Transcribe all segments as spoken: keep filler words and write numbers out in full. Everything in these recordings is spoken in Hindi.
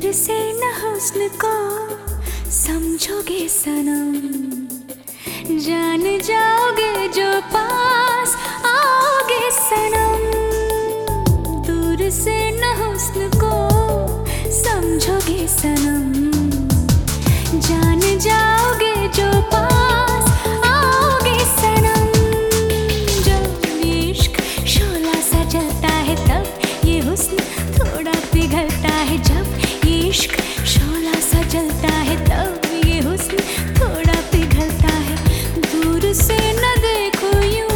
दूर से न हुस्न को समझोगे सनम, जान जाओगे जो पास आओगे सनम। दूर से न हुस्न को समझोगे सनम, जान जाओगे जो पास आओगे सनम। जब इश्क शोला सा जलता है तब ये हुस्न थोड़ा पिघलता है। जब इश्क शोला सा जलता है तब ये हुस्न थोड़ा पिघलता है। दूर से न देखो यूं,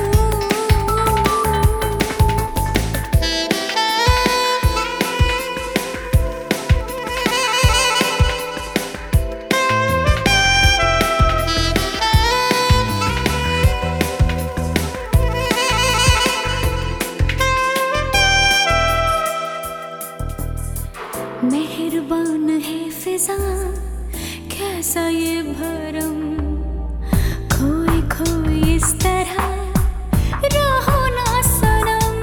मेहरबान है फिजा कैसा ये भरम, खोए खोए इस तरह रहो ना सनम।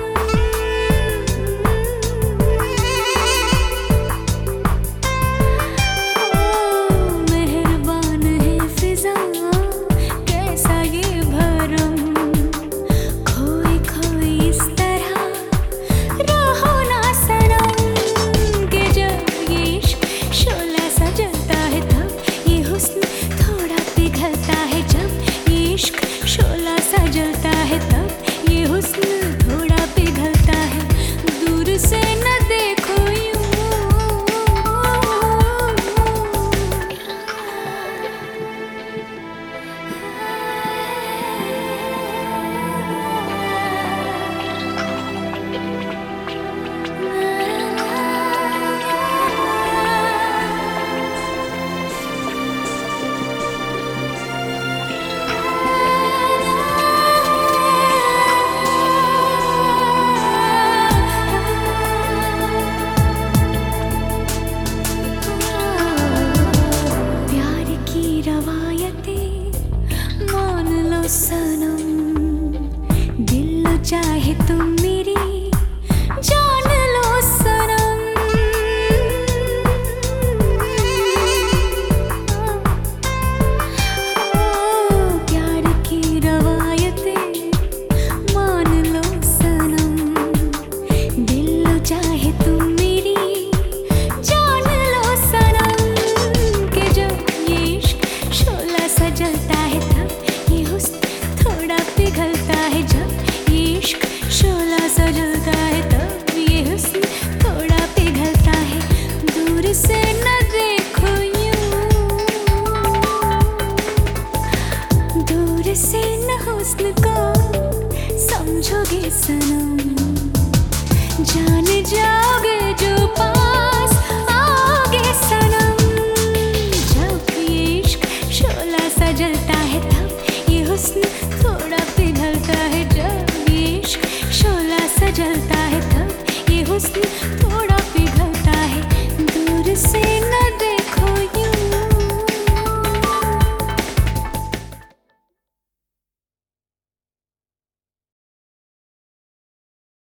ओ मेहरबान है फिजा कैसा ये भरम, खोए खोए इस तरह रहो ना सनम। के जब ये इश्क शोला सा जलता है तब ये हुस्न थोड़ा पिघलता है। जब ये इश्क शोला सा जलता है तब ये हुस्न थोड़ा पिघलता है। दूर से न देखो यूं, प्यार की रवायतें मान लो सनम। दिल चाहे तुम मेरी जान लो सनम। ओ प्यार की रवायतें मान लो सनम। दिल चाहे तुम मेरी जान लो सनम। के जब ये इश्क शोला सा जलता है तब ये हुस्न थोड़ा पिघलता है। जब ये इश्क शोला सा जलता है तब ये हुस्न थोड़ा पिघलता है। दूर से न देखो यूं, दूर से न हुस्न को समझोगे सनम, जान जाओगे जो पास आओगे सनम। जब ये इश्क शोला सा जलता है तब ये हुस्न थोड़ा पिघलता है। जब ये इश्क शोला सा जलता है तब ये हुस्न